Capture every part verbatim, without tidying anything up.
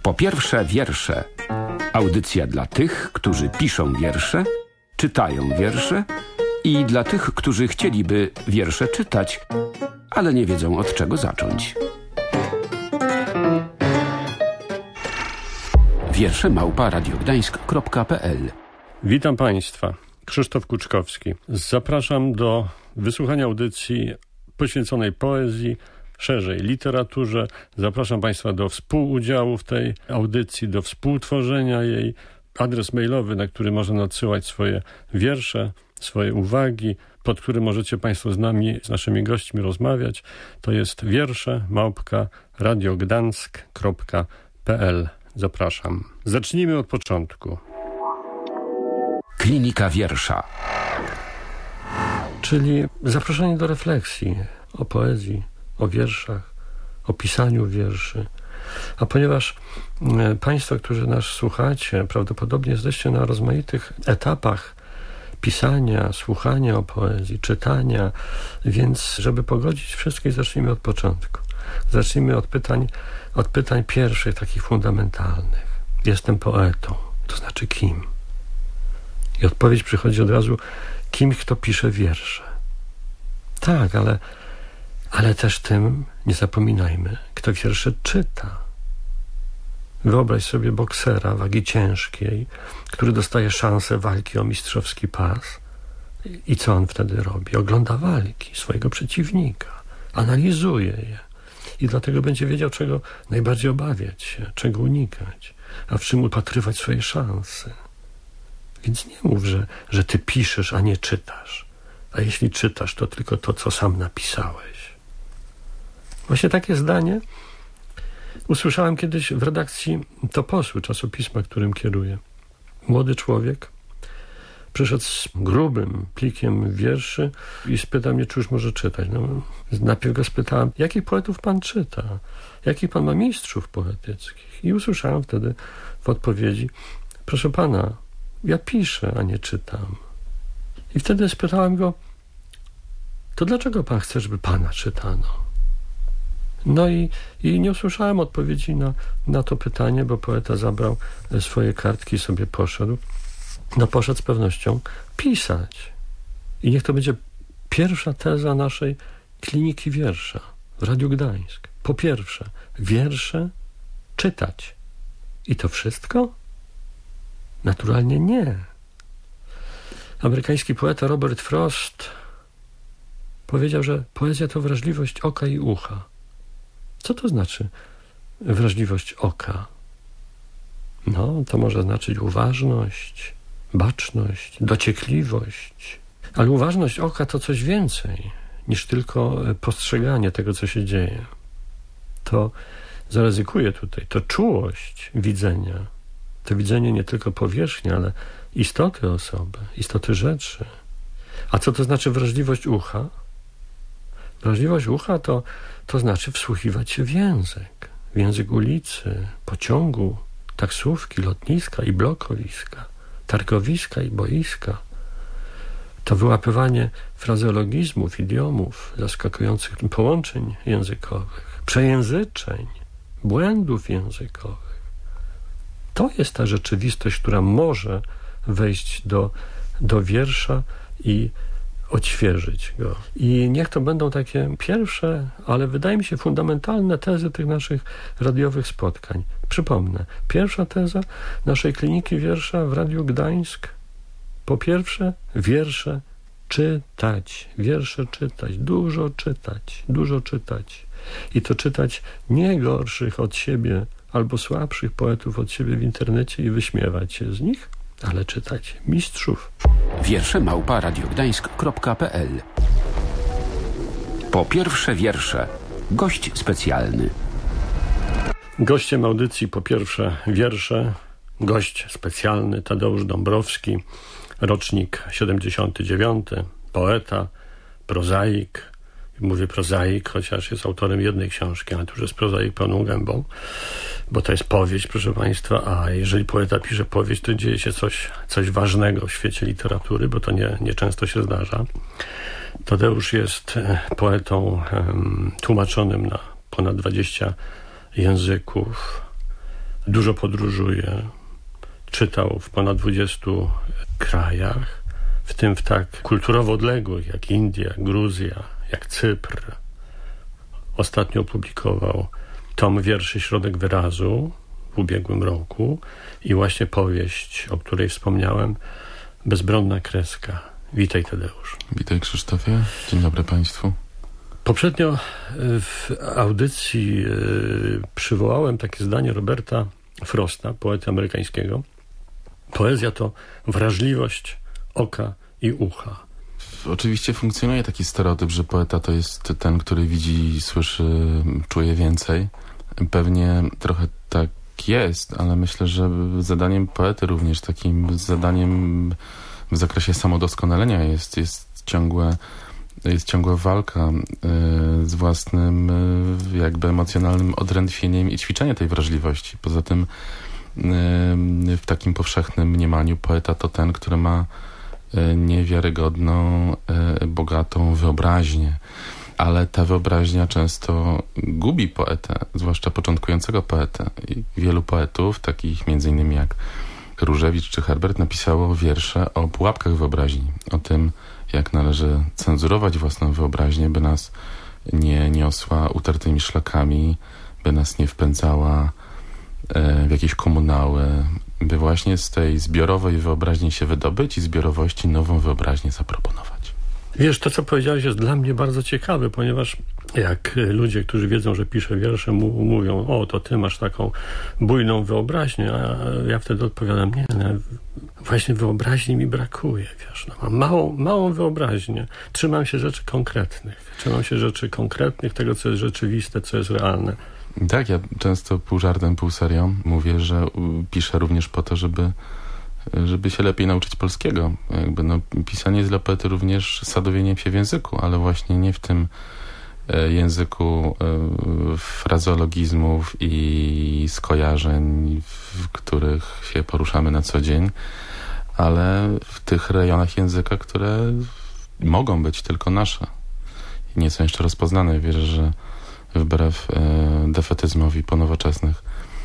Po pierwsze wiersze. Audycja dla tych, którzy piszą wiersze, czytają wiersze i dla tych, którzy chcieliby wiersze czytać, ale nie wiedzą od czego zacząć. Wiersze małpa radiogdańsk kropka pe el. Witam Państwa. Krzysztof Kuczkowski. Zapraszam do wysłuchania audycji poświęconej poezji, szerzej literaturze. Zapraszam Państwa do współudziału w tej audycji, do współtworzenia jej. Adres mailowy, na który można nadsyłać swoje wiersze, swoje uwagi, pod którym możecie Państwo z nami, z naszymi gośćmi rozmawiać, to jest wiersze małpka radiogdańsk kropka pe el. Zapraszam. Zacznijmy od początku. Klinika wiersza. Czyli zaproszenie do refleksji o poezji, o wierszach, o pisaniu wierszy. A ponieważ Państwo, którzy nas słuchacie, prawdopodobnie jesteście na rozmaitych etapach pisania, słuchania o poezji, czytania, więc żeby pogodzić wszystkich, zacznijmy od początku. Zacznijmy od pytań, od pytań pierwszych, takich fundamentalnych. Jestem poetą, to znaczy kim? I odpowiedź przychodzi od razu, kimś, kto pisze wiersze. Tak, ale, ale też tym, nie zapominajmy, kto wiersze czyta. Wyobraź sobie boksera wagi ciężkiej, który dostaje szansę walki o mistrzowski pas. I co on wtedy robi? Ogląda walki swojego przeciwnika, analizuje je i dlatego będzie wiedział, czego najbardziej obawiać się, czego unikać, a w czym upatrywać swoje szanse. Więc nie mów, że, że ty piszesz, a nie czytasz. A jeśli czytasz, to tylko to, co sam napisałeś. Właśnie takie zdanie usłyszałem kiedyś w redakcji Toposu, czasopisma, którym kieruję. Młody człowiek przyszedł z grubym plikiem wierszy i spytał mnie, czy już może czytać. No, najpierw go spytałem, jakich poetów pan czyta? Jakich pan ma mistrzów poetyckich? I usłyszałem wtedy w odpowiedzi, proszę pana, ja piszę, a nie czytam. I wtedy spytałem go, to dlaczego pan chce, żeby pana czytano? No i, i nie usłyszałem odpowiedzi na, na to pytanie, bo poeta zabrał swoje kartki i sobie poszedł. No poszedł z pewnością pisać. I niech to będzie pierwsza teza naszej kliniki wiersza w Radiu Gdańsk. Po pierwsze, wiersze czytać. I to wszystko? Naturalnie nie. Amerykański poeta Robert Frost powiedział, że poezja to wrażliwość oka i ucha. Co to znaczy wrażliwość oka? No, to może znaczyć uważność, baczność, dociekliwość. Ale uważność oka to coś więcej niż tylko postrzeganie tego, co się dzieje. To, zaryzykuję tutaj, to czułość widzenia. To widzenie nie tylko powierzchni, ale istoty osoby, istoty rzeczy. A co to znaczy wrażliwość ucha? Wrażliwość ucha to, to znaczy wsłuchiwać się w język. W język ulicy, pociągu, taksówki, lotniska i blokowiska, targowiska i boiska. To wyłapywanie frazeologizmów, idiomów, zaskakujących połączeń językowych, przejęzyczeń, błędów językowych. To jest ta rzeczywistość, która może wejść do, do wiersza i odświeżyć go. I niech to będą takie pierwsze, ale wydaje mi się fundamentalne tezy tych naszych radiowych spotkań. Przypomnę, pierwsza teza naszej kliniki wiersza w Radiu Gdańsk. Po pierwsze, wiersze czytać. Wiersze czytać. Dużo czytać. Dużo czytać. I to czytać nie gorszych od siebie albo słabszych poetów od siebie w internecie i wyśmiewać się z nich, ale czytać mistrzów. Wiersze małpa radiogdańsk kropka pe el. Po pierwsze wiersze. Gość specjalny. Gościem audycji po pierwsze wiersze, gość specjalny Tadeusz Dąbrowski, rocznik siedemdziesiąty dziewiąty, poeta, prozaik. Mówię prozaik, chociaż jest autorem jednej książki, ale to już jest prozaik pełną gębą, bo to jest powieść, proszę Państwa, a jeżeli poeta pisze powieść, to dzieje się coś, coś ważnego w świecie literatury, bo to nie, nie często się zdarza. Tadeusz jest poetą um, tłumaczonym na ponad dwadzieścia języków. dużo podróżuje, czytał w ponad dwudziestu krajach, w tym w tak kulturowo odległych jak India, Gruzja, jak Cypr. Ostatnio opublikował tom wierszy Środek Wyrazu w ubiegłym roku i właśnie powieść, o której wspomniałem, Bezbronna kreska. Witaj, Tadeusz. Witaj, Krzysztofie. Dzień dobry Państwu. Poprzednio w audycji przywołałem takie zdanie Roberta Frosta, poety amerykańskiego. Poezja to wrażliwość oka i ucha. Oczywiście funkcjonuje taki stereotyp, że poeta to jest ten, który widzi, słyszy, czuje więcej. Pewnie trochę tak jest, ale myślę, że zadaniem poety również, takim zadaniem w zakresie samodoskonalenia jest, jest ciągłe jest ciągła walka y, z własnym y, jakby emocjonalnym odrętwieniem i ćwiczenie tej wrażliwości. Poza tym y, w takim powszechnym mniemaniu poeta to ten, który ma y, niewiarygodną, y, bogatą wyobraźnię. Ale ta wyobraźnia często gubi poetę, zwłaszcza początkującego poetę. I wielu poetów, takich między innymi jak Różewicz czy Herbert, napisało wiersze o pułapkach wyobraźni, o tym, jak należy cenzurować własną wyobraźnię, by nas nie niosła utartymi szlakami, by nas nie wpędzała w jakieś komunały, by właśnie z tej zbiorowej wyobraźni się wydobyć i zbiorowości nową wyobraźnię zaproponować. Wiesz, to co powiedziałeś jest dla mnie bardzo ciekawe, ponieważ jak ludzie, którzy wiedzą, że piszę wiersze, mu mówią, o, to ty masz taką bujną wyobraźnię, a ja wtedy odpowiadam, nie, no, właśnie wyobraźni mi brakuje, wiesz, no, mam małą, małą wyobraźnię, trzymam się rzeczy konkretnych, trzymam się rzeczy konkretnych, tego, co jest rzeczywiste, co jest realne. Tak, ja często pół żartem, pół serią mówię, że piszę również po to, żeby żeby się lepiej nauczyć polskiego. Jakby no, pisanie jest dla poety również sadowieniem się w języku, ale właśnie nie w tym języku frazeologizmów i skojarzeń, w których się poruszamy na co dzień, ale w tych rejonach języka, które mogą być tylko nasze i nie są jeszcze rozpoznane. Wierzę, że wbrew defetyzmowi ponowoczesnych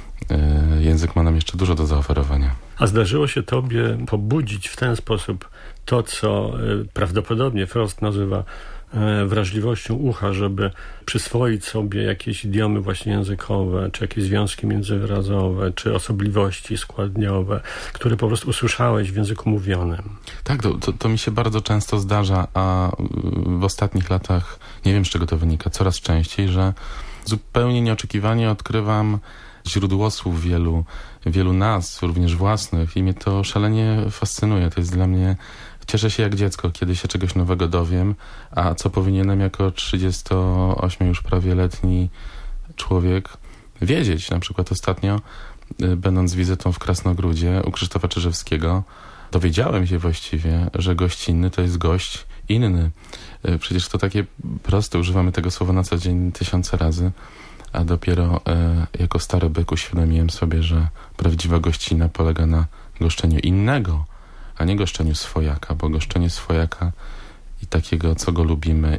język ma nam jeszcze dużo do zaoferowania. A zdarzyło się tobie pobudzić w ten sposób to, co prawdopodobnie Frost nazywa wrażliwością ucha, żeby przyswoić sobie jakieś idiomy właśnie językowe, czy jakieś związki międzywyrazowe, czy osobliwości składniowe, które po prostu usłyszałeś w języku mówionym. Tak, to, to, to mi się bardzo często zdarza, a w ostatnich latach, nie wiem z czego to wynika, coraz częściej, że zupełnie nieoczekiwanie odkrywam źródło słów wielu, wielu nazw, również własnych, i mnie to szalenie fascynuje. To jest dla mnie... Cieszę się jak dziecko, kiedy się czegoś nowego dowiem, a co powinienem jako trzydziestoośmiu już prawie letni człowiek wiedzieć. Na przykład ostatnio, będąc z wizytą w Krasnogródzie u Krzysztofa Czyżewskiego, dowiedziałem się właściwie, że gościnny to jest gość inny. Przecież to takie proste, używamy tego słowa na co dzień tysiące razy, a dopiero e, jako stary byk uświadomiłem sobie, że prawdziwa gościna polega na goszczeniu innego, a nie goszczeniu swojaka, bo goszczenie swojaka i takiego, co go lubimy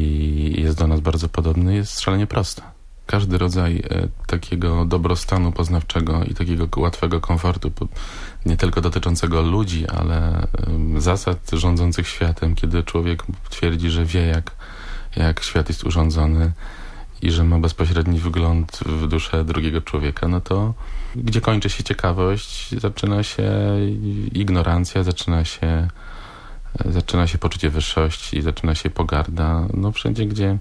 i jest do nas bardzo podobny, jest szalenie proste. Każdy rodzaj e, takiego dobrostanu poznawczego i takiego łatwego komfortu, po, nie tylko dotyczącego ludzi, ale e, zasad rządzących światem, kiedy człowiek twierdzi, że wie, jak, jak świat jest urządzony i że ma bezpośredni wgląd w duszę drugiego człowieka, no to gdzie kończy się ciekawość, zaczyna się ignorancja, zaczyna się zaczyna się poczucie wyższości, zaczyna się pogarda. No wszędzie, gdzie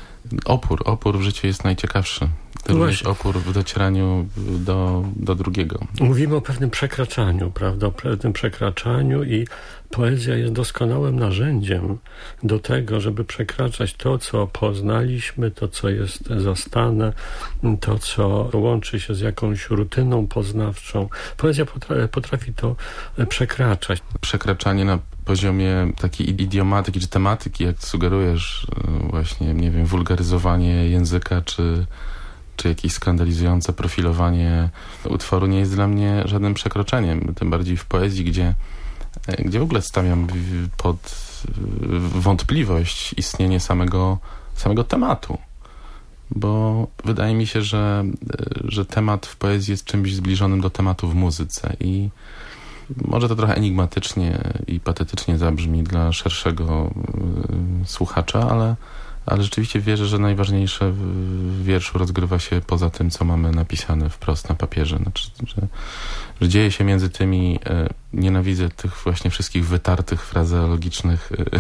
opór, opór w życiu jest najciekawszy. To również opór w docieraniu do, do drugiego. Mówimy o pewnym przekraczaniu, prawda? O pewnym przekraczaniu i poezja jest doskonałym narzędziem do tego, żeby przekraczać to, co poznaliśmy, to, co jest zastane, to, co łączy się z jakąś rutyną poznawczą. Poezja potrafi, potrafi to przekraczać. Przekraczanie na poziomie takiej idiomatyki czy tematyki, jak sugerujesz, właśnie, nie wiem, wulgaryzowanie języka, czy czy jakieś skandalizujące profilowanie utworu nie jest dla mnie żadnym przekroczeniem. Tym bardziej w poezji, gdzie, gdzie w ogóle stawiam pod wątpliwość istnienie samego, samego tematu. bo wydaje mi się, że, że temat w poezji jest czymś zbliżonym do tematu w muzyce i może to trochę enigmatycznie i patetycznie zabrzmi dla szerszego y, słuchacza, ale, ale rzeczywiście wierzę, że najważniejsze w wierszu rozgrywa się poza tym, co mamy napisane wprost na papierze. Znaczy, że, że dzieje się między tymi, y, nienawidzę tych właśnie wszystkich wytartych, frazeologicznych y,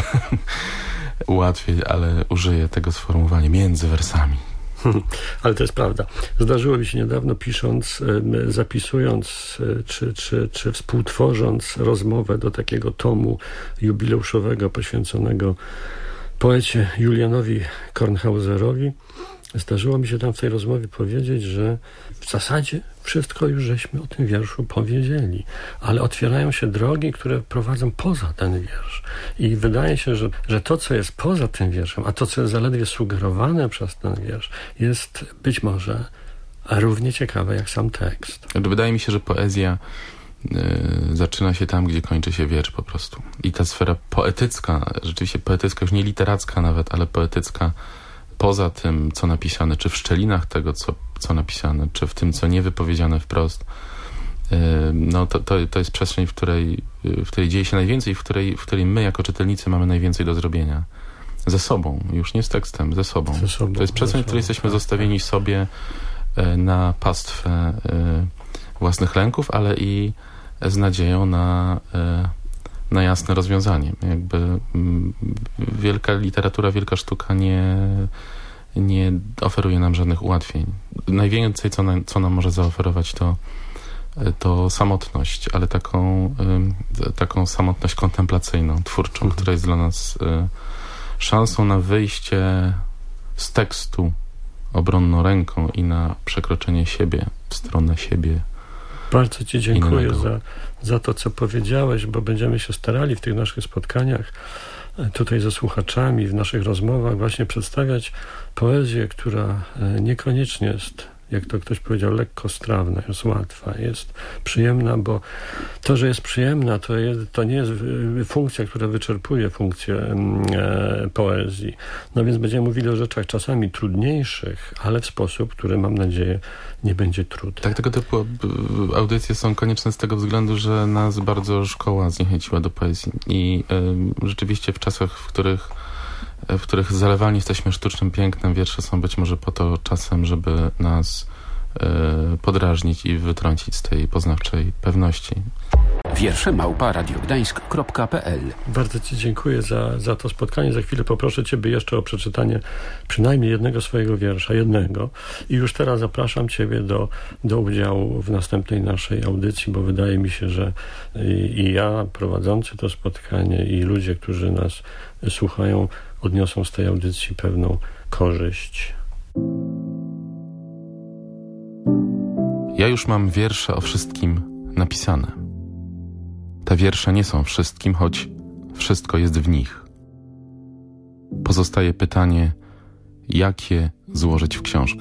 ułatwień, ale użyję tego sformułowania między wersami. Ale to jest prawda. Zdarzyło mi się niedawno, pisząc, zapisując czy, czy, czy współtworząc rozmowę do takiego tomu jubileuszowego poświęconego poecie Julianowi Kornhauserowi, zdarzyło mi się tam w tej rozmowie powiedzieć, że w zasadzie wszystko już żeśmy o tym wierszu powiedzieli, ale otwierają się drogi, które prowadzą poza ten wiersz. I wydaje się, że, że to, co jest poza tym wierszem, a to, co jest zaledwie sugerowane przez ten wiersz, jest być może równie ciekawe jak sam tekst. Wydaje mi się, że poezja y, zaczyna się tam, gdzie kończy się wiersz po prostu. I ta sfera poetycka, rzeczywiście poetycka, już nie literacka nawet, ale poetycka, poza tym, co napisane, czy w szczelinach tego, co, co napisane, czy w tym, co niewypowiedziane wprost, yy, no to, to, to jest przestrzeń, w której, w której dzieje się najwięcej, w której, w której my, jako czytelnicy, mamy najwięcej do zrobienia. Ze sobą, już nie z tekstem, ze sobą. Ze sobą to jest przestrzeń, w której jesteśmy zostawieni sobie yy, na pastwę yy, własnych lęków, ale i z nadzieją na... Yy, na jasne rozwiązanie. Jakby m, wielka literatura, wielka sztuka nie, nie oferuje nam żadnych ułatwień. Najwięcej, co, na, co nam może zaoferować, to, to samotność, ale taką, y, taką samotność kontemplacyjną, twórczą, mhm. która jest dla nas y, szansą na wyjście z tekstu obronną ręką i na przekroczenie siebie, w stronę siebie. Bardzo Ci dziękuję za, za to, co powiedziałeś, bo będziemy się starali w tych naszych spotkaniach tutaj ze słuchaczami, w naszych rozmowach właśnie przedstawiać poezję, która niekoniecznie jest, jak to ktoś powiedział, lekkostrawna, jest łatwa, jest przyjemna, bo to, że jest przyjemna, to, jest, to nie jest funkcja, która wyczerpuje funkcję e, poezji. No więc będziemy mówili o rzeczach czasami trudniejszych, ale w sposób, który, mam nadzieję, nie będzie trudny. Tak, tego typu audycje są konieczne z tego względu, że nas bardzo szkoła zniechęciła do poezji i y, rzeczywiście w czasach, w których w których zalewani jesteśmy sztucznym pięknem, wiersze są być może po to czasem, żeby nas y, podrażnić i wytrącić z tej poznawczej pewności. Wiersze małpa radiogdańsk kropka p l. Bardzo Ci dziękuję za, za to spotkanie. Za chwilę poproszę Ciebie jeszcze o przeczytanie przynajmniej jednego swojego wiersza, jednego. I już teraz zapraszam Ciebie do, do udziału w następnej naszej audycji, bo wydaje mi się, że i, i ja, prowadzący to spotkanie, i ludzie, którzy nas słuchają, odniosą z tej audycji pewną korzyść. Ja już mam wiersze o wszystkim napisane. Te wiersze nie są wszystkim, choć wszystko jest w nich. Pozostaje pytanie, jak je złożyć w książkę.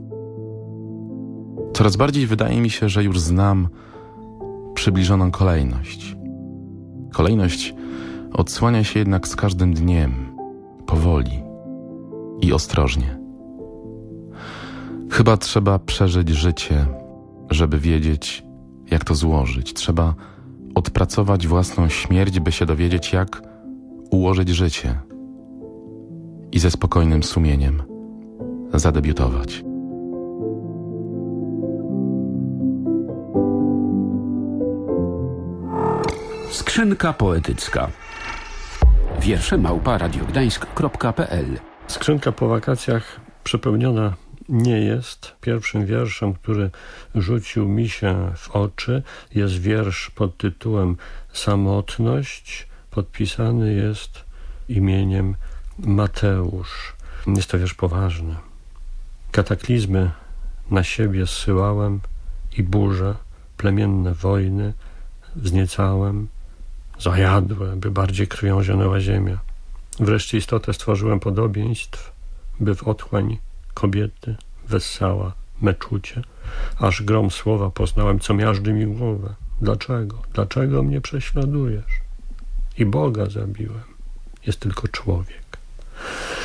Coraz bardziej wydaje mi się, że już znam przybliżoną kolejność. Kolejność odsłania się jednak z każdym dniem, powoli i ostrożnie. Chyba trzeba przeżyć życie, żeby wiedzieć, jak to złożyć. Trzeba odpracować własną śmierć, by się dowiedzieć, jak ułożyć życie i ze spokojnym sumieniem zadebiutować. Skrzynka poetycka. Wiersze małpa radiogdańsk kropka p l. Skrzynka po wakacjach przepełniona nie jest. Pierwszym wierszem, który rzucił mi się w oczy, jest wiersz pod tytułem Samotność. Podpisany jest imieniem Mateusz. Jest to wiersz poważny. Kataklizmy na siebie zsyłałem i burze, plemienne wojny wzniecałem, zajadłe, by bardziej krwią zionęła ziemia. Wreszcie istotę stworzyłem podobieństw, by w otchłań kobiety wessała meczucie, aż grom słowa poznałem, co miażdży mi głowę. Dlaczego? Dlaczego mnie prześladujesz? I Boga zabiłem. Jest tylko człowiek.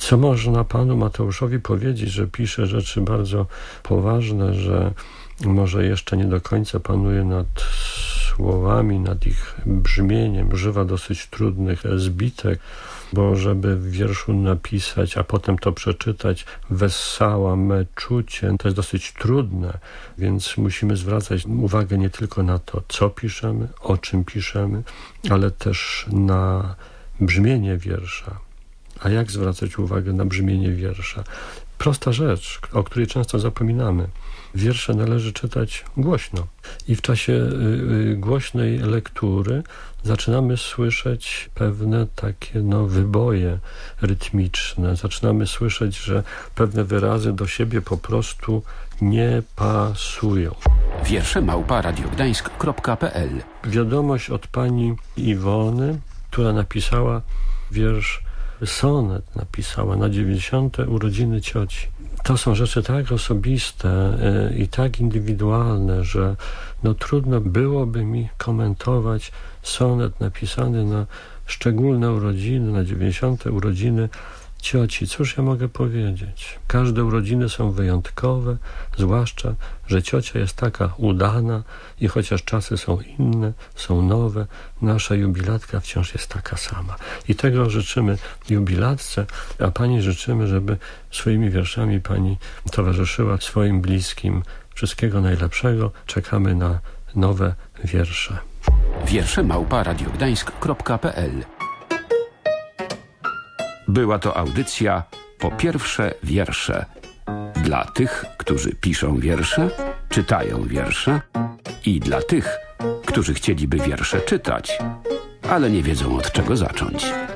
Co można panu Mateuszowi powiedzieć, że pisze rzeczy bardzo poważne, że może jeszcze nie do końca panuje nad słowami, nad ich brzmieniem, używa dosyć trudnych zbitek, bo żeby w wierszu napisać, a potem to przeczytać, wessała me czucie, to jest dosyć trudne, więc musimy zwracać uwagę nie tylko na to, co piszemy, o czym piszemy, ale też na brzmienie wiersza. A jak zwracać uwagę na brzmienie wiersza? Prosta rzecz, o której często zapominamy. Wiersze należy czytać głośno. I w czasie y, y, głośnej lektury zaczynamy słyszeć pewne takie no, wyboje rytmiczne. Zaczynamy słyszeć, że pewne wyrazy do siebie po prostu nie pasują. Wiersze małpa radiogdańsk kropka pe el. Wiadomość od pani Iwony, która napisała wiersz, sonet napisała na dziewięćdziesiąte urodziny cioci. To są rzeczy tak osobiste yy, i tak indywidualne, że no trudno byłoby mi komentować sonet napisany na szczególne urodziny, na dziewięćdziesiąte urodziny cioci. Cóż ja mogę powiedzieć? Każde urodziny są wyjątkowe, zwłaszcza, że ciocia jest taka udana i chociaż czasy są inne, są nowe, nasza jubilatka wciąż jest taka sama. I tego życzymy jubilatce, a pani życzymy, żeby swoimi wierszami pani towarzyszyła swoim bliskim. Wszystkiego najlepszego. Czekamy na nowe wiersze. Wiersze małpa radiogdańsk kropka pe el. Była to audycja Po pierwsze wiersze. Dla tych, którzy piszą wiersze, czytają wiersze i dla tych, którzy chcieliby wiersze czytać, ale nie wiedzą od czego zacząć.